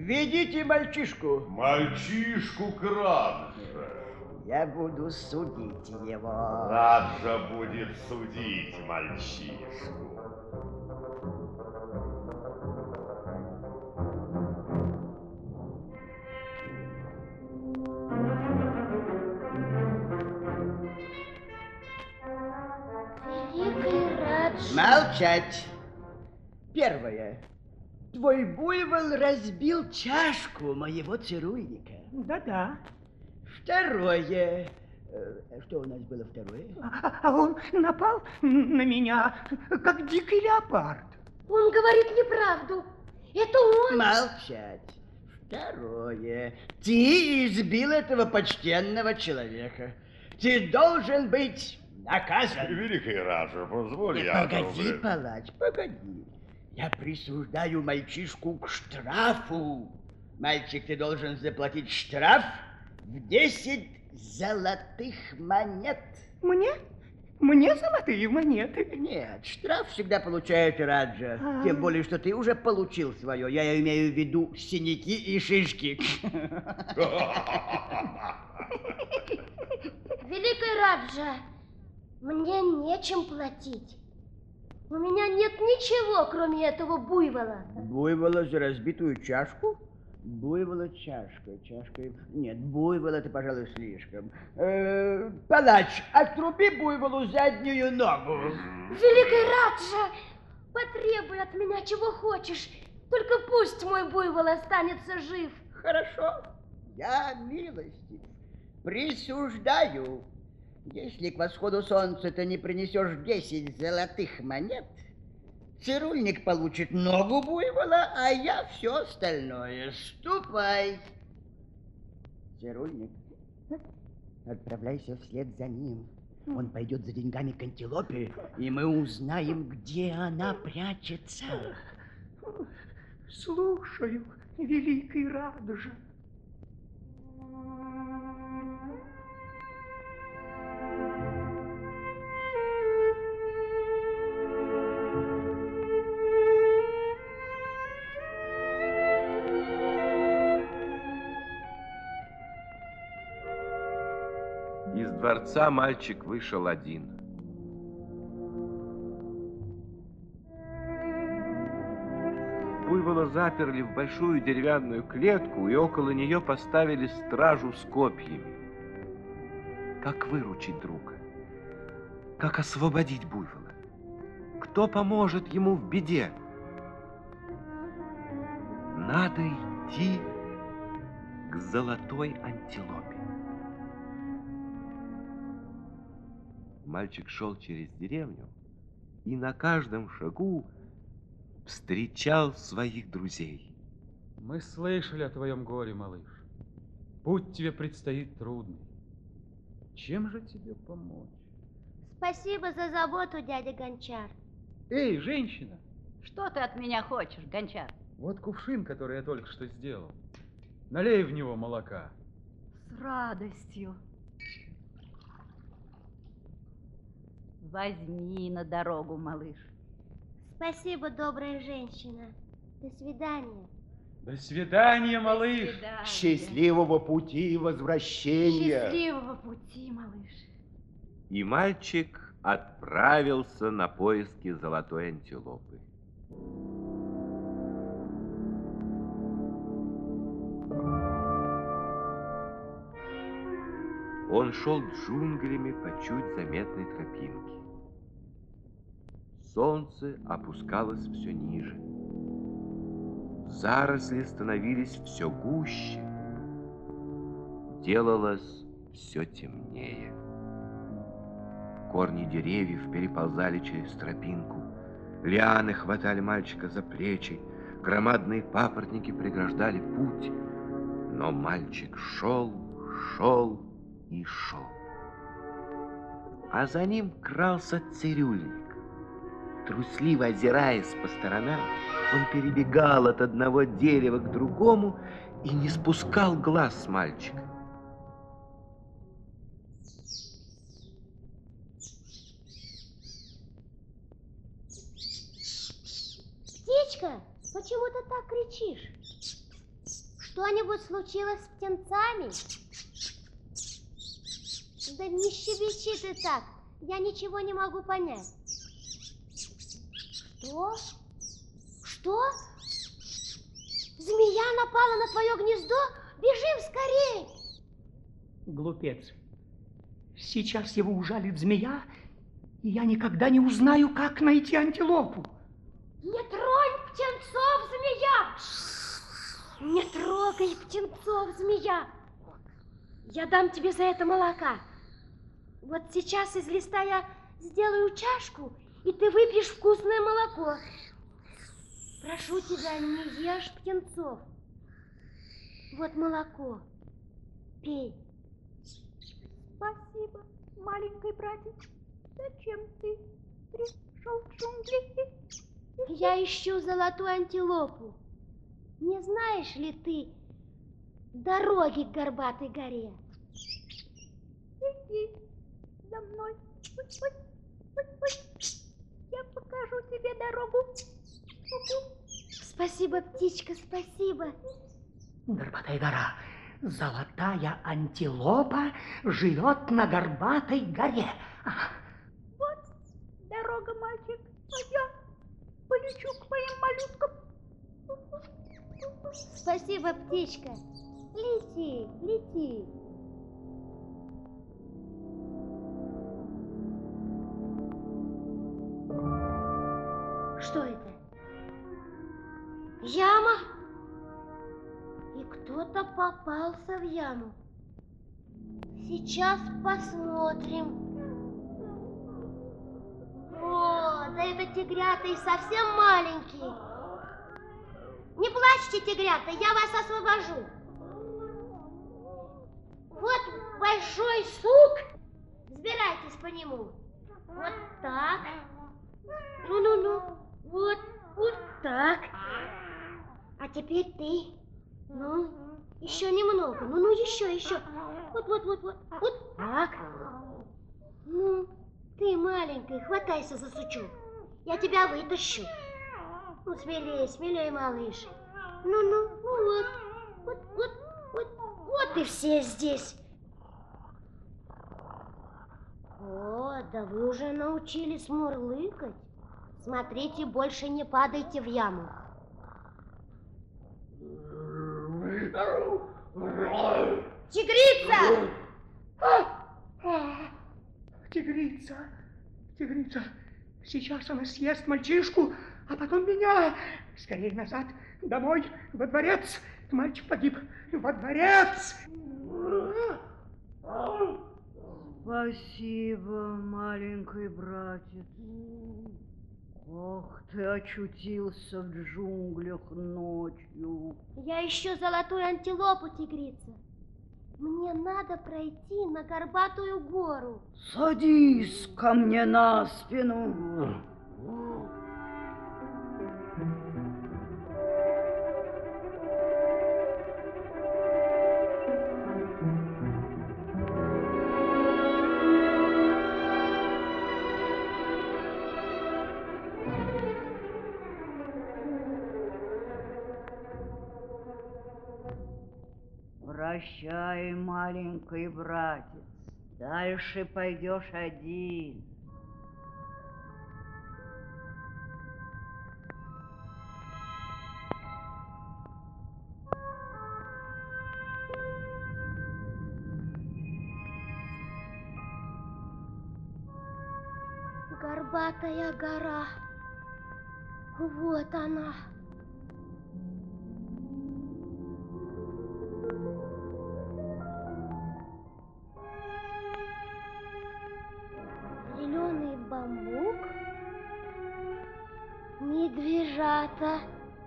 Ведите мальчишку. Мальчишку к Радже. Я буду судить его. Раджа будет судить мальчишку. Великий Радж. Молчать. Первое. Твой буйвол разбил чашку моего цирульника. Да-да. Второе. Что у нас было второе? А он напал на меня, как дикий леопард. Он говорит неправду. Это он. Молчать. Второе. Ты избил этого почтенного человека. Ты должен быть наказан. Великий Раджа, позволь Нет, я... погоди, палач, погоди. Я присуждаю мальчишку к штрафу. Мальчик, ты должен заплатить штраф в 10 золотых монет. Мне? Мне золотые монеты? Нет, штраф всегда получает Раджа. Тем более, что ты уже получил свое. Я имею в виду синяки и шишки. Великий Раджа, мне нечем платить. У меня нет ничего, кроме этого буйвола. Буйвола за разбитую чашку? Буйвола чашка. Нет, буйвол это, пожалуй, слишком. Палач, отруби буйволу заднюю ногу. Великий Раджа, потребуй от меня чего хочешь. Только пусть мой буйвол останется жив. Хорошо, я милостив. Присуждаю. Если к восходу солнца ты не принесешь 10 золотых монет, цирульник получит ногу буйвола, а я все остальное. Ступай. Цирульник, отправляйся вслед за ним. Он пойдет за деньгами к антилопе, и мы узнаем, где она прячется. Слушаю, великий Раджа. Из дворца мальчик вышел один. Буйвола заперли в большую деревянную клетку, и около нее поставили стражу с копьями. Как выручить друга? Как освободить буйвола? Кто поможет ему в беде? Надо идти к золотой антилопе. Мальчик шел через деревню и на каждом шагу встречал своих друзей. Мы слышали о твоем горе, малыш. Путь тебе предстоит трудный. Чем же тебе помочь? Спасибо за заботу, дядя Гончар. Эй, женщина! Что ты от меня хочешь, Гончар? Вот кувшин, который я только что сделал. Налей в него молока. С радостью. Возьми на дорогу, малыш. Спасибо, добрая женщина. До свидания. До свидания, малыш. До свидания. Счастливого пути возвращения. Счастливого пути, малыш. И мальчик отправился на поиски золотой антилопы. Он шел джунглями по чуть заметной тропинке. Солнце опускалось все ниже. Заросли становились все гуще. Делалось все темнее. Корни деревьев переползали через тропинку. Лианы хватали мальчика за плечи. Громадные папоротники преграждали путь. Но мальчик шел и шел. А за ним крался цирюльник. Трусливо озираясь по сторонам, он перебегал от одного дерева к другому и не спускал глаз с мальчика. Птичка, почему ты так кричишь? Что-нибудь случилось с птенцами? Да не щебечи ты так, я ничего не могу понять. Что? Что? Змея напала на твое гнездо? Бежим скорей! Глупец. Сейчас его ужалит змея, и я никогда не узнаю, как найти антилопу. Не тронь птенцов, змея! Не трогай птенцов, змея! Я дам тебе за это молока. Вот сейчас из листа я сделаю чашку, и ты выпьешь вкусное молоко. Прошу тебя, не ешь птенцов. Вот молоко. Пей. Спасибо, маленький братик. Зачем ты пришел в джунгли? Я ищу золотую антилопу. Не знаешь ли ты дороги к Горбатой горе? Иди за мной. Ой, ой, ой, ой. Я покажу тебе дорогу. Спасибо, птичка, спасибо. Горбатая гора. Золотая антилопа живет на Горбатой горе. Вот дорога, мальчик. А я полечу к моим малюткам. Спасибо, птичка. Лети, лети. Что это? Яма? И кто-то попался в яму. Сейчас посмотрим. О, да это тигрята и совсем маленькие. Не плачьте, тигрята, я вас освобожу. Вот большой сук. Взбирайтесь по нему. Вот так. Ну-ну-ну. Вот так. А теперь ты. Ну, еще немного. Ну, еще. Вот так. Ну, ты маленькая, хватайся за сучок. Я тебя вытащу. Ну, смелее, малыш. Ну, вот и все здесь. О, да вы уже научились мурлыкать. Смотрите, больше не падайте в яму. Тигрица! Тигрица. Сейчас она съест мальчишку, а потом меня. Скорее назад, домой, во дворец. Мальчик погиб. Во дворец! Спасибо, маленький братец. Ох, ты очутился в джунглях ночью. Я ищу золотую антилопу, тигрица. Мне надо пройти на Горбатую гору. Садись ко мне на спину. Прощай, маленький братец. Дальше пойдешь один. Горбатая гора. Вот она. Зеленый бамбук, медвежата,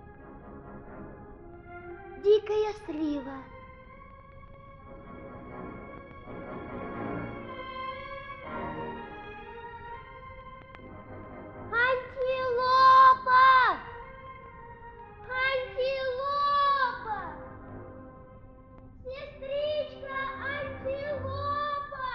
дикая слива. Антилопа! Антилопа! Сестричка, антилопа!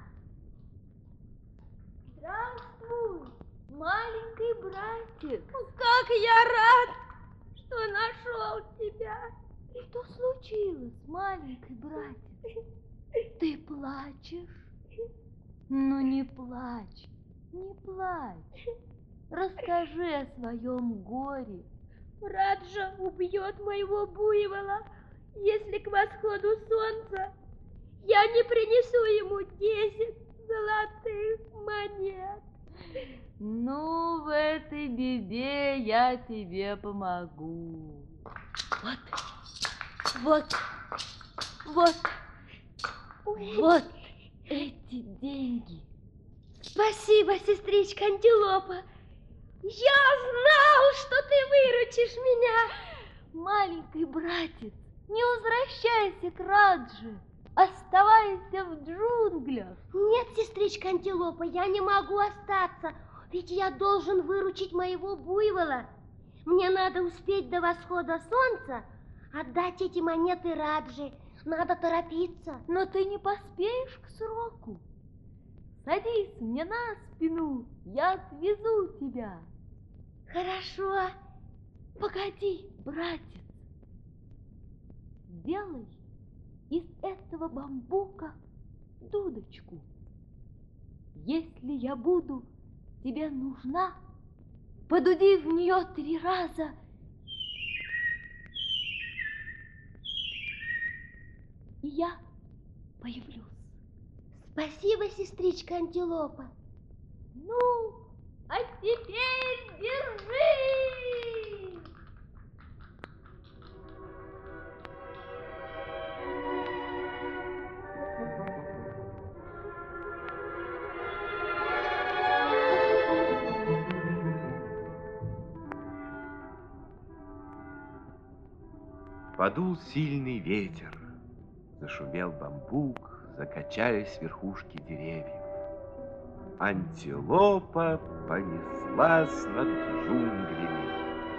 Здравствуй, маленький братик. Как я рад, что нашел тебя. Что случилось? случилось, маленький братец? Ты плачешь? Ну не плачь, не плачь. Расскажи о своем горе. Раджа убьет моего буйвола, если к восходу солнца я не принесу ему 10 золотых монет. Ну, в этой беде я тебе помогу. Вот эти деньги. Спасибо, сестричка Антилопа. Я знал, что ты выручишь меня. Маленький братец, не возвращайся к Радже. Оставайся в джунглях. Нет, сестричка Антилопа, я не могу остаться, ведь я должен выручить моего буйвола. Мне надо успеть до восхода солнца отдать эти монеты Радже. Надо торопиться. Но ты не поспеешь к сроку. Садись мне на спину, я отвезу тебя. Хорошо. Погоди, братец. Сделай из этого бамбука дудочку. Если я буду тебе нужна, подуди в нее 3 раза. И я появлюсь. Спасибо, сестричка Антилопа. Ну, а теперь держи! Подул сильный ветер, зашумел бамбук, закачались верхушки деревьев. Антилопа понеслась над джунглями.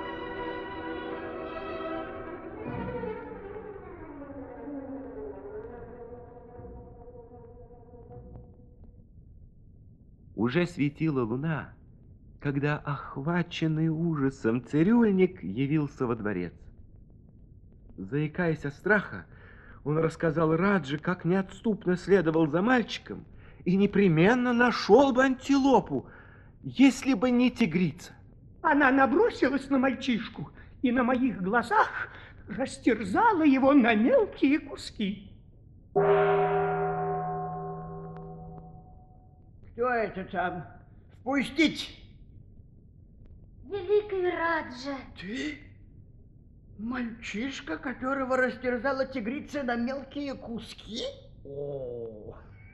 Уже светила луна, когда охваченный ужасом цирюльник явился во дворец. Заикаясь от страха, он рассказал Радже, как неотступно следовал за мальчиком и непременно нашел бы антилопу, если бы не тигрица. Она набросилась на мальчишку и на моих глазах растерзала его на мелкие куски. Кто это там? Впустить! Великий Раджа. Ты? Мальчишка, которого растерзала тигрица на мелкие куски? О!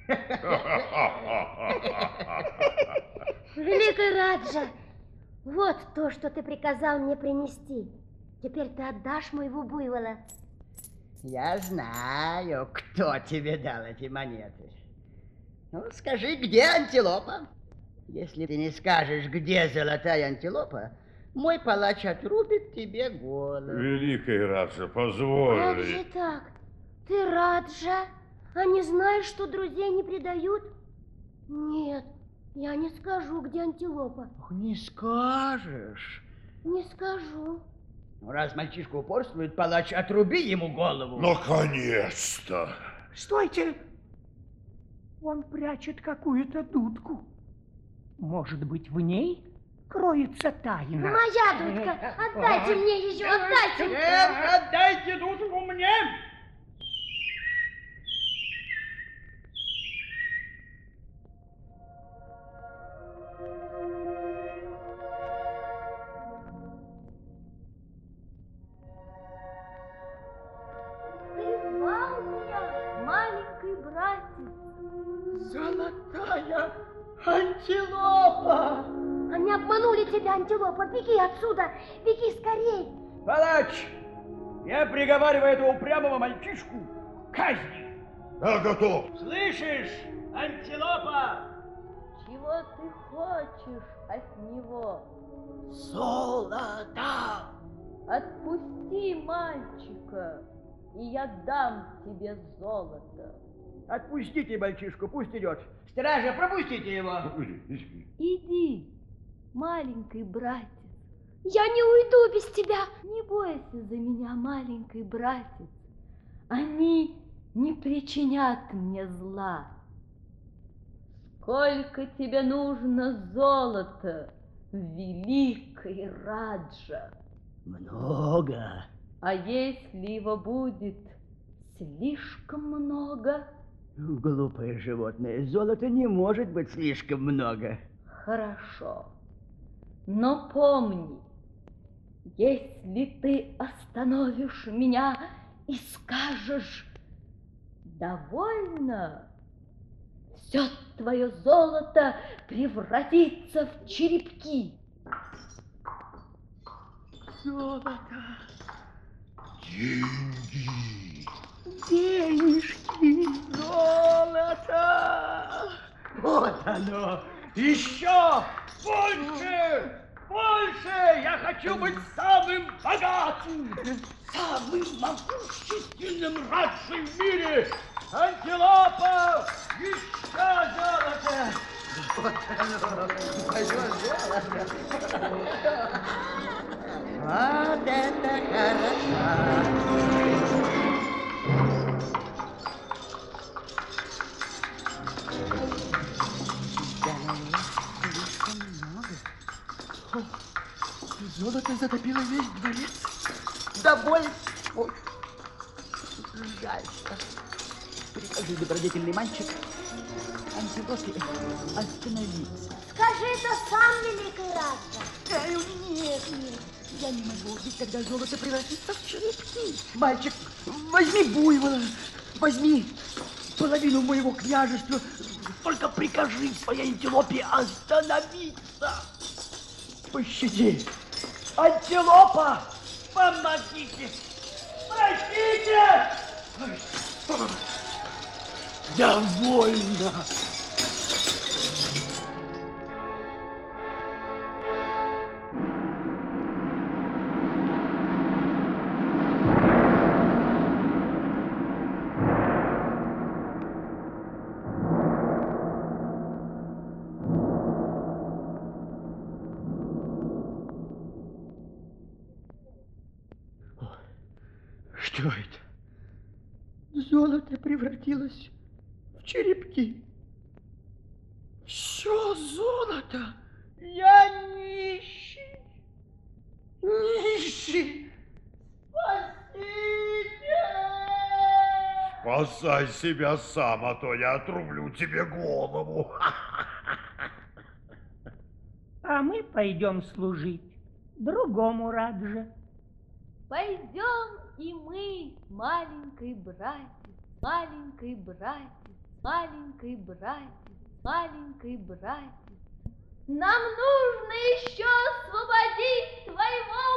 Великий Раджа, вот то, что ты приказал мне принести. Теперь ты отдашь моего буйвола. Я знаю, кто тебе дал эти монеты. Ну, скажи, где антилопа? Если ты не скажешь, где золотая антилопа, мой палач отрубит тебе голову. Великий Раджа, Как позволь. же так? Ты Раджа, а не знаешь, что друзей не предают? Нет, я не скажу, где антилопа. Не скажешь. Не скажу. Ну, раз мальчишка упорствует, палач, отруби ему голову. Наконец-то. Стойте! Он прячет какую-то дудку. Может быть, в ней кроется тайна. Моя дудка! Отдайте мне ее! Отдайте! Нет, отдайте дудку мне! Ты звал меня, маленький братец. Золотая антилопа! Они обманули тебя, антилопа! Беги отсюда! Беги скорей! Палач, я приговариваю этого упрямого мальчишку к казни. Я готов. Слышишь, антилопа? Чего ты хочешь от него? Золото! Отпусти мальчика, и я дам тебе золото. Отпустите мальчишку, пусть идет. Стража, пропустите его. Иди, маленький братец. Я не уйду без тебя! Не бойся за меня, маленький братец. они не причинят мне зла. Сколько тебе нужно золота, великий Раджа? Много. А если его будет слишком много? Глупое животное, золота не может быть слишком много. Хорошо. Но помни, если ты остановишь меня и скажешь «довольно», все твое золото превратится в черепки. Золото. Деньги. Денежки. Золото! Вот оно! Еще! Больше! Больше! Я хочу быть самым богатым, самым могущественным Раджей в мире! Антилопа! Еще золото! Вот оно! Мое золото! Вот это хорошо! Золото затопило весь дворец. Да больше. Ой, жаль. Прикажи, добродетельный мальчик, антилопе остановиться. Скажи это сам, великий Раджа. Нет, я не могу, ведь тогда золото превратится в черепки. Мальчик, возьми буйвола, возьми половину моего княжества, только прикажи своей антилопе остановиться. Пощади. Антилопа, помогите! Простите! Довольно! Что это? Золото превратилось в черепки. Все золото. Я нищий. Нищий. Спасите! Спасай себя сам, а то я отрублю тебе голову. А мы пойдем служить другому Радже. Пойдем и мы, маленький братец, маленький братец, маленький братец, маленький братец. Нам нужно еще освободить твоего